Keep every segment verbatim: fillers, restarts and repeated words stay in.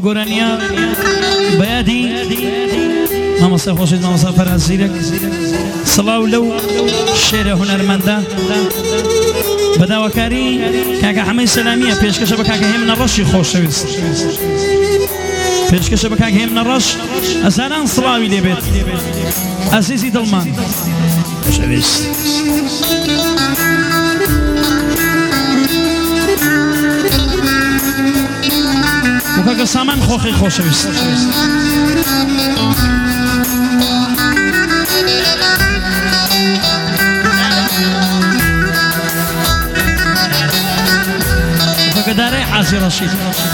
گرانیا بیادی مامسا خوشید مامسا فرازیرک صلاو لو شعر هنرمنده بداوکاری کاکا همه سلامیه پیشکش با کاکا هم نرشی خوش شویست پیشکش با کاکا هم نرش ازالان صلاوی لیبید عزیزی دلمان شویست وكاكا سامان خوخي خوش بيست وكاكا داري عازي رشيد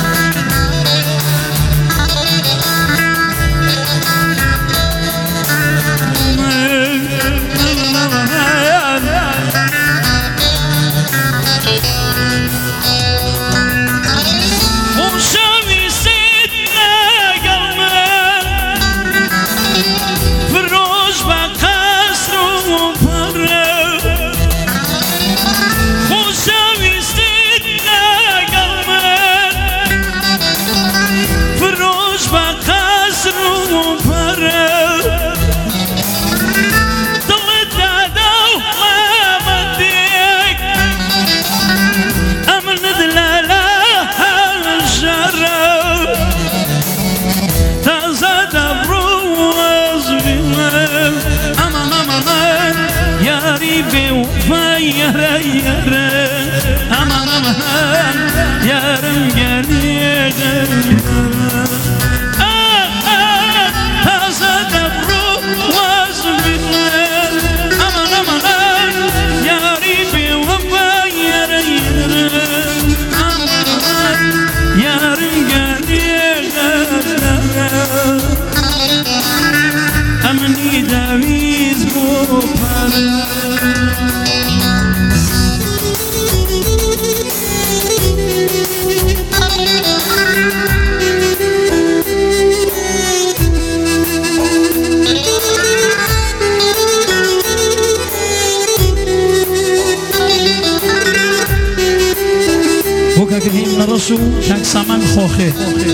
aman aman yarım geliyor taze devru vazbiler aman aman yarım vefa yere yere aman aman yarım geliyor amni daviz bu para كهين نرسو كان سامان خوخي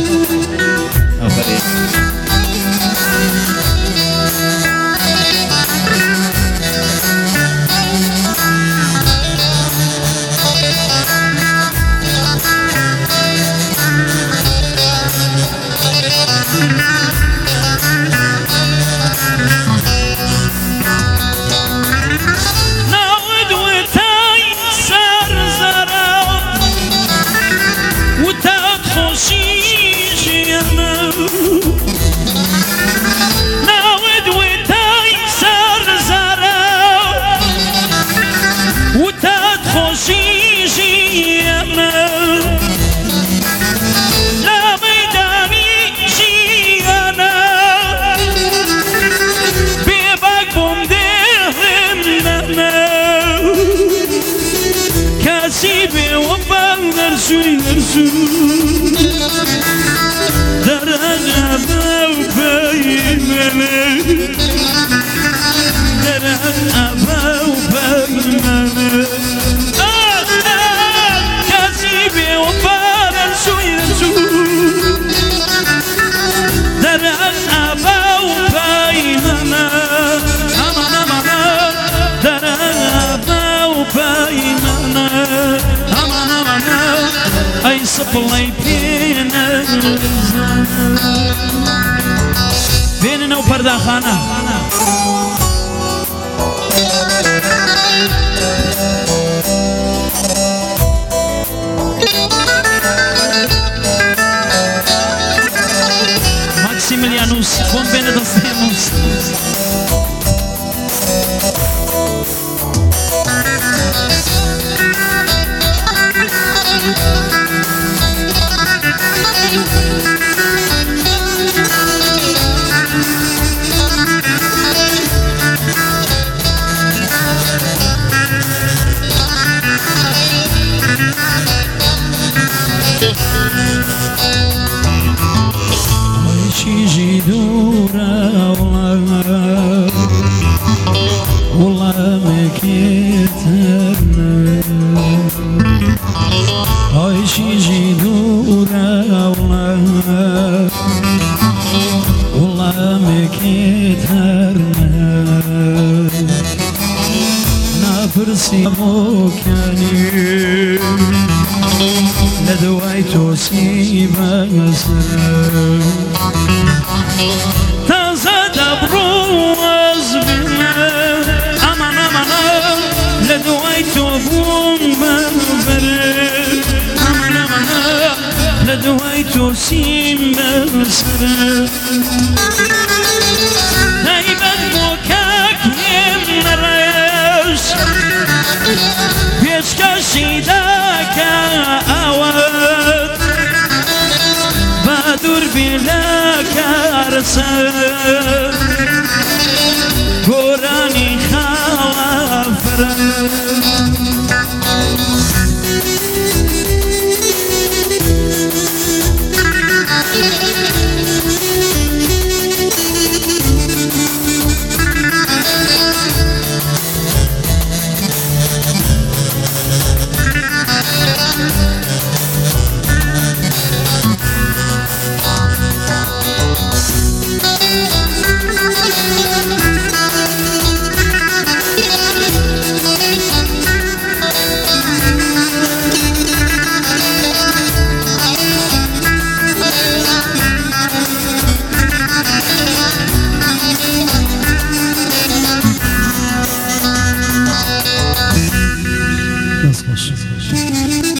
صبلي بينا بيننا وبردا خانة ماكسيميليانوس بون بين دستيموس Ay şişi dura دوای تۆسی بەسەر تازە دەبڕۆز ئەمان ئەمانە لە دوای تۆ بووم بەبەر ئەمان ئەمانە لە دوای تۆسیم بەسەر تایبەت بۆ کاکێم نەڕێژ پێشکەشی دەکە ئەوەت بە دوور بێ لە کارسەر گۆرانی خاوە فرە